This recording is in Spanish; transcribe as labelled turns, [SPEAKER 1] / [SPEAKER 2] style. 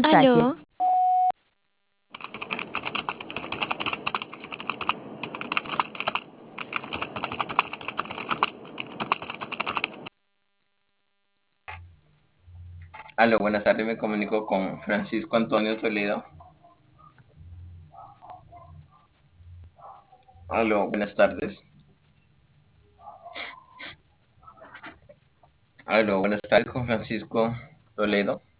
[SPEAKER 1] mensaje.
[SPEAKER 2] Aló,
[SPEAKER 3] Aló, buenas tardes, me comunico con Francisco Antonio Toledo. Aló, buenas tardes. Aló, buenas tardes con Francisco Toledo.